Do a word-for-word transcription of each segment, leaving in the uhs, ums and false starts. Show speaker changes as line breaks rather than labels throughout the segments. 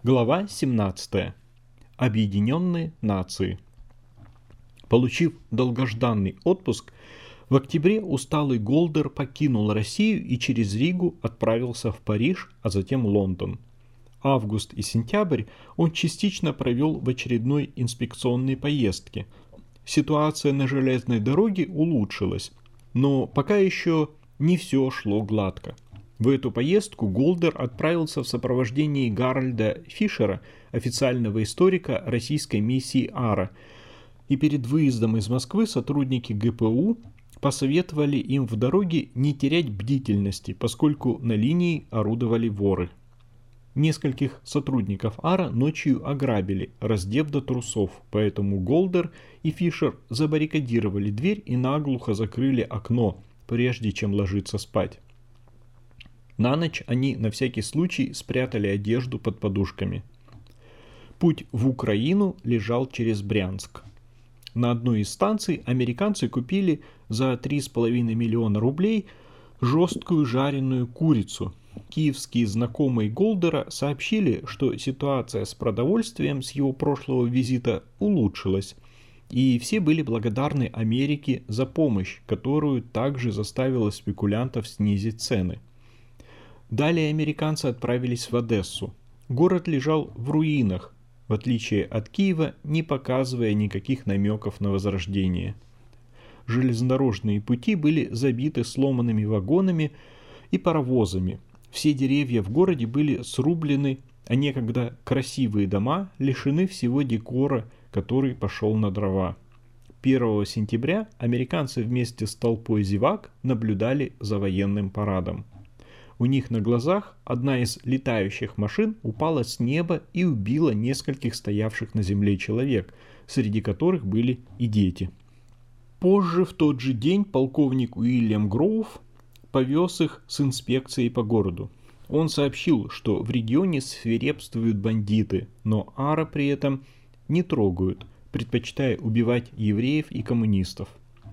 Глава семнадцатая. Объединенные Нации. Получив долгожданный отпуск, в октябре усталый Голдер покинул Россию и через Ригу отправился в Париж, а затем Лондон. Август и сентябрь он частично провел в очередной инспекционной поездке. Ситуация на железной дороге улучшилась, но пока еще не все шло гладко. В эту поездку Голдер отправился в сопровождении Гарольда Фишера, официального историка российской миссии АРА, и перед выездом из Москвы сотрудники ГПУ посоветовали им в дороге не терять бдительности, поскольку на линии орудовали воры. Нескольких сотрудников АРА ночью ограбили, раздев до трусов, поэтому Голдер и Фишер забаррикадировали дверь и наглухо закрыли окно, прежде чем ложиться спать. На ночь они на всякий случай спрятали одежду под подушками. Путь в Украину лежал через Брянск. На одной из станций американцы купили за три с половиной миллиона рублей жесткую жареную курицу. Киевские знакомые Голдера сообщили, что ситуация с продовольствием с его прошлого визита улучшилась, и все были благодарны Америке за помощь, которую также заставила спекулянтов снизить цены. Далее американцы отправились в Одессу. Город лежал в руинах, в отличие от Киева, не показывая никаких намеков на возрождение. Железнодорожные пути были забиты сломанными вагонами и паровозами. Все деревья в городе были срублены, а некогда красивые дома лишены всего декора, который пошел на дрова. первого сентября американцы вместе с толпой зевак наблюдали за военным парадом. У них на глазах одна из летающих машин упала с неба и убила нескольких стоявших на земле человек, среди которых были и дети. Позже в тот же день полковник Уильям Гроув повез их с инспекцией по городу. Он сообщил, что в регионе свирепствуют бандиты, но АРА при этом не трогают, предпочитая убивать евреев и коммунистов.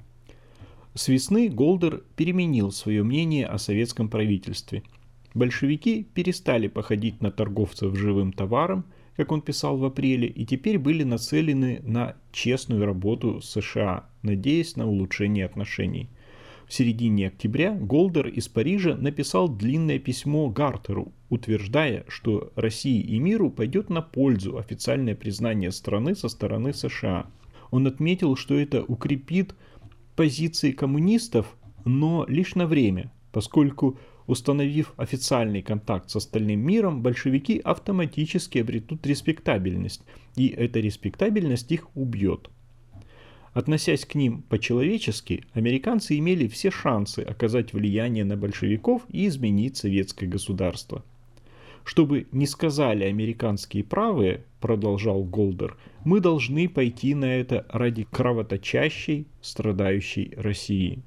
С весны Голдер переменил свое мнение о советском правительстве. Большевики перестали походить на торговцев живым товаром, как он писал в апреле, и теперь были нацелены на честную работу с США, надеясь на улучшение отношений. В середине октября Голдер из Парижа написал длинное письмо Гартеру, утверждая, что России и миру пойдет на пользу официальное признание страны со стороны США. Он отметил, что это укрепит позиции коммунистов, но лишь на время, поскольку, установив официальный контакт с остальным миром, большевики автоматически обретут респектабельность, и эта респектабельность их убьет. Относясь к ним по-человечески, американцы имели все шансы оказать влияние на большевиков и изменить советское государство. «Чтобы не сказали американские правые, — продолжал Голдер, — мы должны пойти на это ради кровоточащей, страдающей России.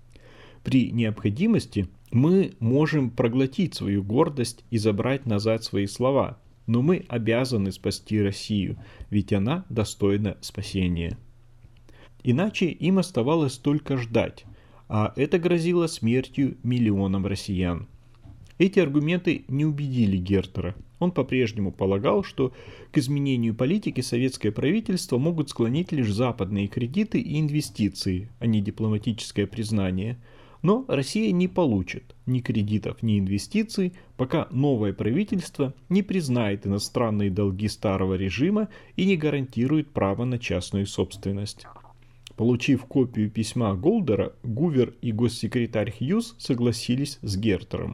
При необходимости мы можем проглотить свою гордость и забрать назад свои слова, но мы обязаны спасти Россию, ведь она достойна спасения». Иначе им оставалось только ждать, а это грозило смертью миллионам россиян. Эти аргументы не убедили Гертера. Он по-прежнему полагал, что к изменению политики советское правительство могут склонить лишь западные кредиты и инвестиции, а не дипломатическое признание. Но Россия не получит ни кредитов, ни инвестиций, пока новое правительство не признает иностранные долги старого режима и не гарантирует право на частную собственность. Получив копию письма Голдера, Гувер и госсекретарь Хьюз согласились с Гертером.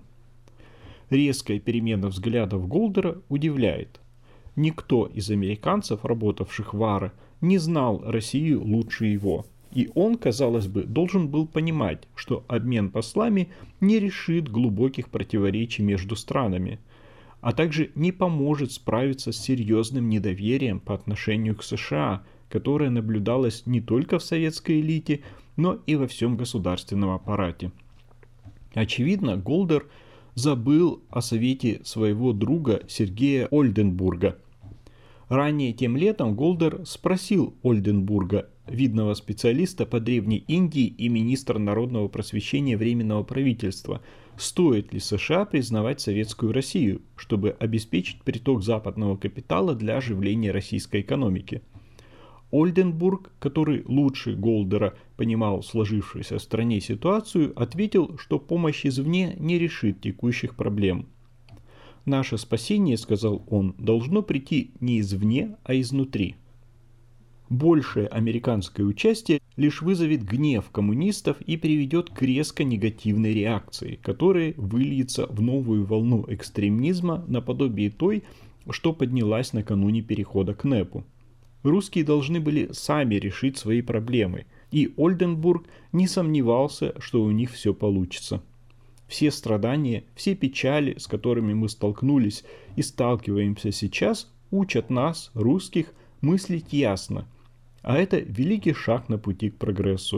Резкая перемена взглядов Голдера удивляет. Никто из американцев, работавших в АРА, не знал Россию лучше его. И он, казалось бы, должен был понимать, что обмен послами не решит глубоких противоречий между странами, а также не поможет справиться с серьезным недоверием по отношению к США, которое наблюдалось не только в советской элите, но и во всем государственном аппарате. Очевидно, Голдер забыл о совете своего друга Сергея Ольденбурга. Ранее тем летом Голдер спросил Ольденбурга, видного специалиста по Древней Индии и министра народного просвещения Временного правительства, стоит ли США признавать Советскую Россию, чтобы обеспечить приток западного капитала для оживления российской экономики. Ольденбург, который лучше Голдера понимал сложившуюся в стране ситуацию, ответил, что помощь извне не решит текущих проблем. «Наше спасение, — сказал он, — должно прийти не извне, а изнутри. Большее американское участие лишь вызовет гнев коммунистов и приведет к резко негативной реакции, которая выльется в новую волну экстремизма наподобие той, что поднялась накануне перехода к НЭПу. Русские должны были сами решить свои проблемы, и Ольденбург не сомневался, что у них все получится. Все страдания, все печали, с которыми мы столкнулись и сталкиваемся сейчас, учат нас, русских, мыслить ясно. А это великий шаг на пути к прогрессу».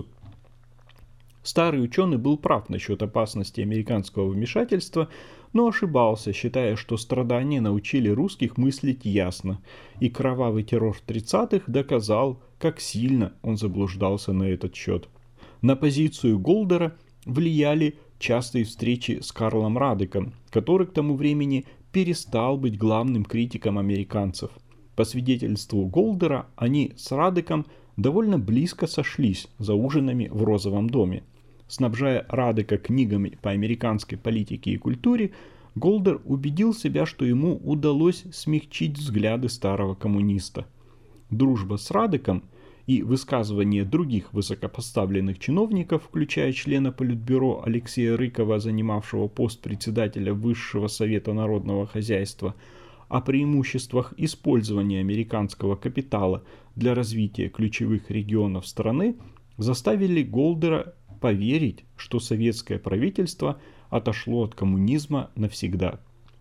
Старый ученый был прав насчет опасности американского вмешательства, но ошибался, считая, что страдания научили русских мыслить ясно, и кровавый террор тридцатых доказал, как сильно он заблуждался на этот счет. На позицию Голдера влияли частые встречи с Карлом Радеком, который к тому времени перестал быть главным критиком американцев. По свидетельству Голдера, они с Радеком довольно близко сошлись за ужинами в Розовом доме. Снабжая Радека книгами по американской политике и культуре, Голдер убедил себя, что ему удалось смягчить взгляды старого коммуниста. Дружба с Радеком и высказывания других высокопоставленных чиновников, включая члена Политбюро Алексея Рыкова, занимавшего пост председателя Высшего совета народного хозяйства, о преимуществах использования американского капитала для развития ключевых регионов страны, заставили Голдера поверить, что советское правительство отошло от коммунизма навсегда.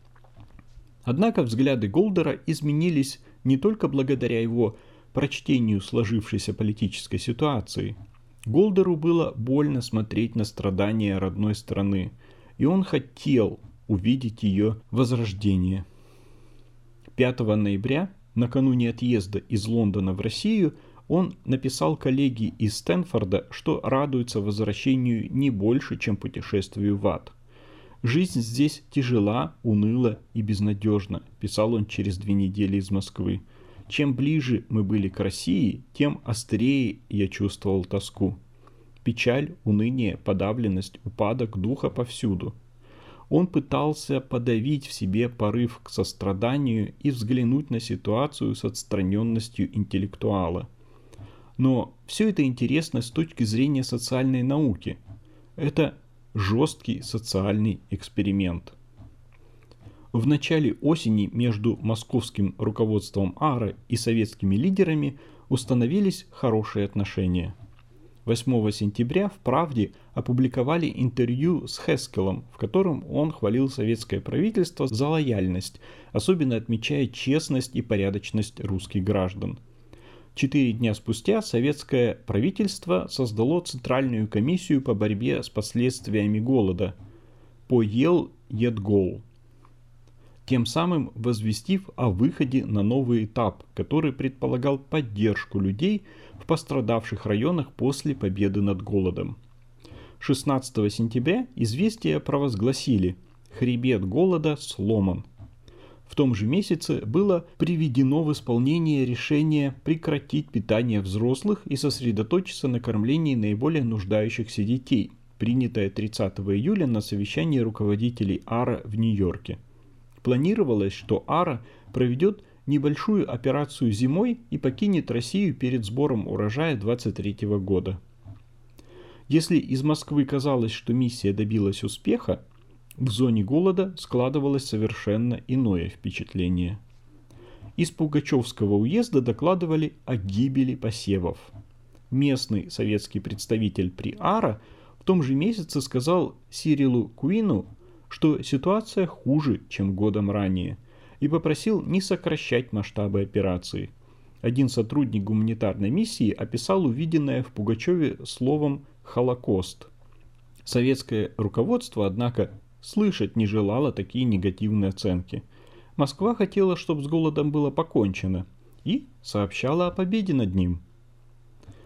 Однако взгляды Голдера изменились не только благодаря его прочтению сложившейся политической ситуации. Голдеру было больно смотреть на страдания родной страны, и он хотел увидеть ее возрождение. пятого ноября, накануне отъезда из Лондона в Россию, он написал коллеге из Стэнфорда, что радуется возвращению не больше, чем путешествию в ад. «Жизнь здесь тяжела, уныла и безнадежна», — писал он через две недели из Москвы. «Чем ближе мы были к России, тем острее я чувствовал тоску. Печаль, уныние, подавленность, упадок духа повсюду». Он пытался подавить в себе порыв к состраданию и взглянуть на ситуацию с отстраненностью интеллектуала. Но все это интересно с точки зрения социальной науки. Это жесткий социальный эксперимент. В начале осени между московским руководством АРА и советскими лидерами установились хорошие отношения. восьмого сентября в «Правде» опубликовали интервью с Хескелом, в котором он хвалил советское правительство за лояльность, особенно отмечая честность и порядочность русских граждан. Четыре дня спустя советское правительство создало Центральную комиссию по борьбе с последствиями голода «Поел Едгол», тем самым возвестив о выходе на новый этап, который предполагал поддержку людей в пострадавших районах после победы над голодом. шестнадцатого сентября «Известия» провозгласили «Хребет голода сломан». В том же месяце было приведено в исполнение решение прекратить питание взрослых и сосредоточиться на кормлении наиболее нуждающихся детей, принятое тридцатого июля на совещании руководителей АРА в Нью-Йорке. Планировалось, что АРА проведет небольшую операцию зимой и покинет Россию перед сбором урожая двадцать третьего года. Если из Москвы казалось, что миссия добилась успеха, в зоне голода складывалось совершенно иное впечатление. Из Пугачевского уезда докладывали о гибели посевов. Местный советский представитель при АРА в том же месяце сказал Сирилу Куину, что ситуация хуже, чем годом ранее, и попросил не сокращать масштабы операции. Один сотрудник гуманитарной миссии описал увиденное в Пугачеве словом «Холокост». Советское руководство, однако, слышать не желало такие негативные оценки. Москва хотела, чтобы с голодом было покончено, и сообщала о победе над ним.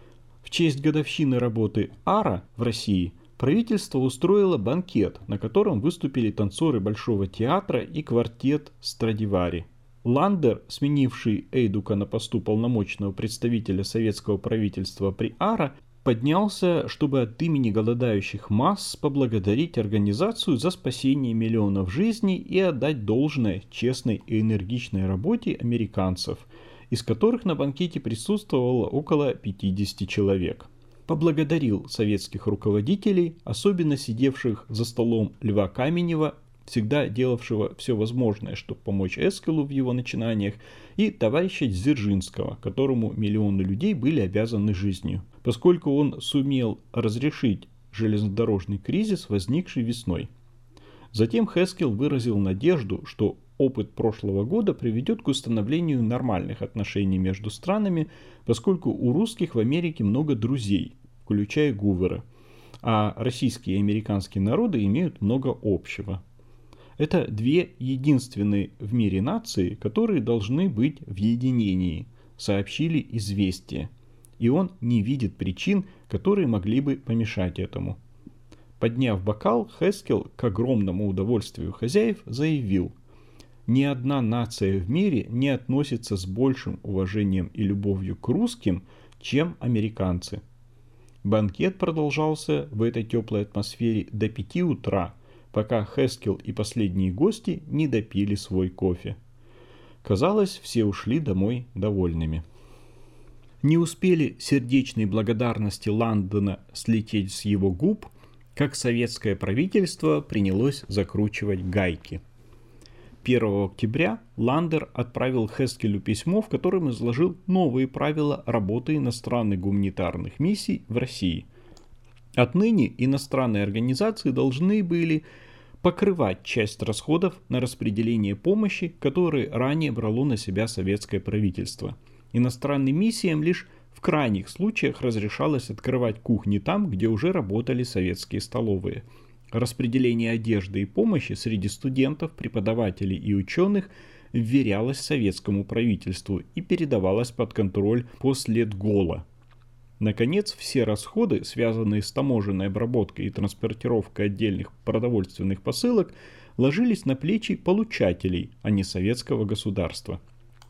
В честь годовщины работы АРА в России правительство устроило банкет, на котором выступили танцоры Большого театра и квартет Страдивари. Ландер, сменивший Эйдука на посту полномочного представителя советского правительства при АРА, поднялся, чтобы от имени голодающих масс поблагодарить организацию за спасение миллионов жизней и отдать должное честной и энергичной работе американцев, из которых на банкете присутствовало около пятидесяти человек. Поблагодарил советских руководителей, особенно сидевших за столом Льва Каменева, всегда делавшего все возможное, чтобы помочь Эскелу в его начинаниях, и товарища Дзержинского, которому миллионы людей были обязаны жизнью, поскольку он сумел разрешить железнодорожный кризис, возникший весной. Затем Хескел выразил надежду, что опыт прошлого года приведет к установлению нормальных отношений между странами, поскольку у русских в Америке много друзей, включая Гувера, а российские и американские народы имеют много общего. Это две единственные в мире нации, которые должны быть в единении, сообщили «Известия». И он не видит причин, которые могли бы помешать этому. Подняв бокал, Хескел, к огромному удовольствию хозяев, заявил: «Ни одна нация в мире не относится с большим уважением и любовью к русским, чем американцы». Банкет продолжался в этой теплой атмосфере до пяти утра, пока Хескел и последние гости не допили свой кофе. Казалось, все ушли домой довольными. Не успели сердечные благодарности Ландона слететь с его губ, как советское правительство принялось закручивать гайки. первого октября Ландер отправил Хескелю письмо, в котором изложил новые правила работы иностранных гуманитарных миссий в России. Отныне иностранные организации должны были покрывать часть расходов на распределение помощи, которые ранее брало на себя советское правительство. Иностранным миссиям лишь в крайних случаях разрешалось открывать кухни там, где уже работали советские столовые. Распределение одежды и помощи среди студентов, преподавателей и ученых вверялось советскому правительству и передавалось под контроль Последгола. Наконец, все расходы, связанные с таможенной обработкой и транспортировкой отдельных продовольственных посылок, ложились на плечи получателей, а не советского государства.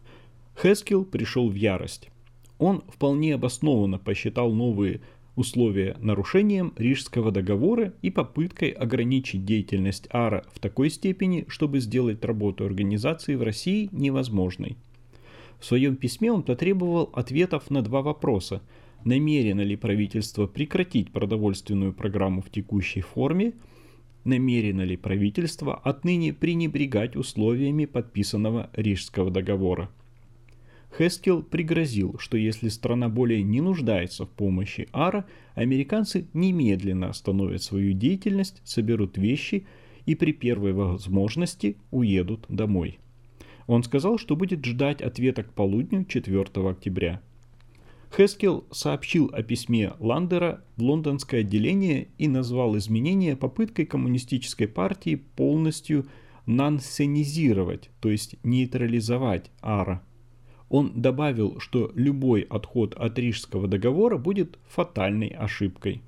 Хескел пришел в ярость. Он вполне обоснованно посчитал новые условия нарушением Рижского договора и попыткой ограничить деятельность АРА в такой степени, чтобы сделать работу организации в России невозможной. В своем письме он потребовал ответов на два вопроса: намерено ли правительство прекратить продовольственную программу в текущей форме, намерено ли правительство отныне пренебрегать условиями подписанного Рижского договора. Хескел пригрозил, что если страна более не нуждается в помощи АРА, американцы немедленно остановят свою деятельность, соберут вещи и при первой возможности уедут домой. Он сказал, что будет ждать ответа к полудню четвёртого октября. Хескел сообщил о письме Ландера в лондонское отделение и назвал изменения попыткой коммунистической партии полностью нансенизировать, то есть нейтрализовать АРА. Он добавил, что любой отход от Рижского договора будет фатальной ошибкой.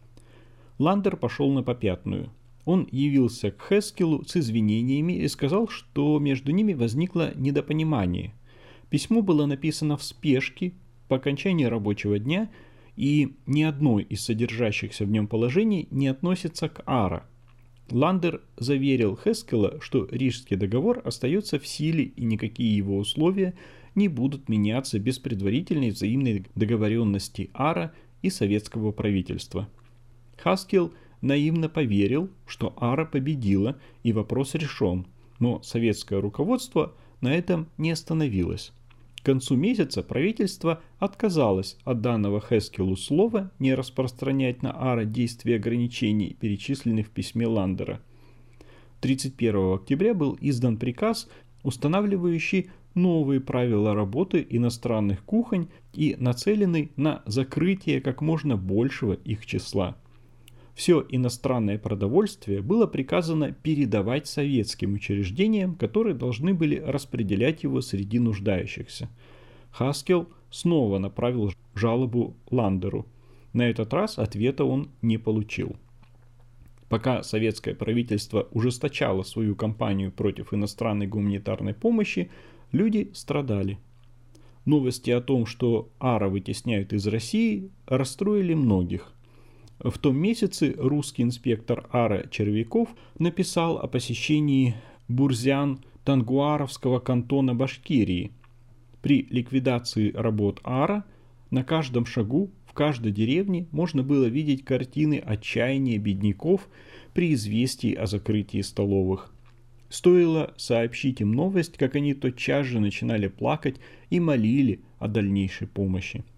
Ландер пошел на попятную. Он явился к Хескелу с извинениями и сказал, что между ними возникло недопонимание. Письмо было написано в спешке по окончании рабочего дня, и ни одно из содержащихся в нем положений не относится к АРА. Ландер заверил Хескела, что Рижский договор остается в силе и никакие его условия не будут меняться без предварительной взаимной договоренности АРА и советского правительства. Хаскел наивно поверил, что АРА победила и вопрос решен, но советское руководство на этом не остановилось. К концу месяца правительство отказалось от данного Хескелу слова не распространять на АРА действия ограничений, перечисленных в письме Ландера. тридцать первого октября был издан приказ, устанавливающий новые правила работы иностранных кухонь и нацеленный на закрытие как можно большего их числа. Все иностранное продовольствие было приказано передавать советским учреждениям, которые должны были распределять его среди нуждающихся. Хаскел снова направил жалобу Ландеру. На этот раз ответа он не получил. Пока советское правительство ужесточало свою кампанию против иностранной гуманитарной помощи, люди страдали. Новости о том, что ара вытесняют из России, расстроили многих. В том месяце русский инспектор ара Червяков написал о посещении Бурзян-Тангуаровского кантона Башкирии. При ликвидации работ ара на каждом шагу в каждой деревне можно было видеть картины отчаяния бедняков при известии о закрытии столовых. Стоило сообщить им новость, как они тотчас же начинали плакать и молили о дальнейшей помощи.